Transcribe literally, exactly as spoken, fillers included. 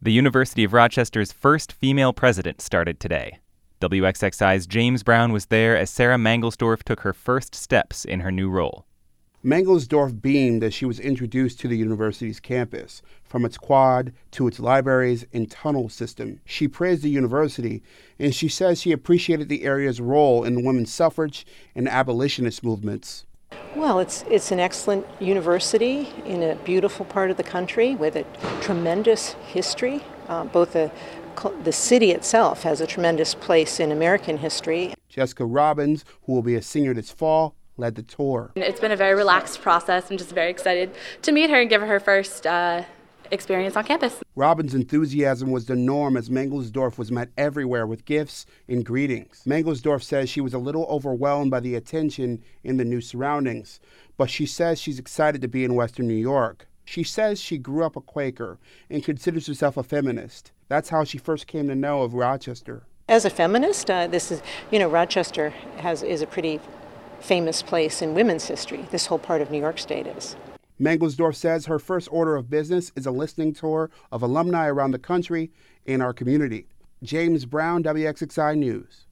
The University of Rochester's first female president started today. W X X I's James Brown was there as Sarah Mangelsdorf took her first steps in her new role. Mangelsdorf beamed as she was introduced to the university's campus, from its quad to its libraries and tunnel system. She praised the university, and she says she appreciated the area's role in the women's suffrage and abolitionist movements. Well, it's it's an excellent university in a beautiful part of the country with a tremendous history. Uh, both the the city itself has a tremendous place in American history. Jessica Robbins, who will be a senior this fall, led the tour. It's been a very relaxed process. I'm just very excited to meet her and give her her first uh, experience on campus. Robbins' enthusiasm was the norm as Mangelsdorf was met everywhere with gifts and greetings. Mangelsdorf says she was a little overwhelmed by the attention in the new surroundings, but she says she's excited to be in Western New York. She says she grew up a Quaker and considers herself a feminist. That's how she first came to know of Rochester. As a feminist, uh, this is, you know, Rochester has is a pretty famous place in women's history. This whole part of New York State is. Mangelsdorf says her first order of business is a listening tour of alumni around the country and our community. James Brown, W X X I News.